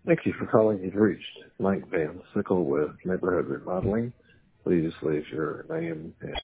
Thank you for calling. You've reached Mike Van Sickle with Neighborhood Remodeling. Please leave your name and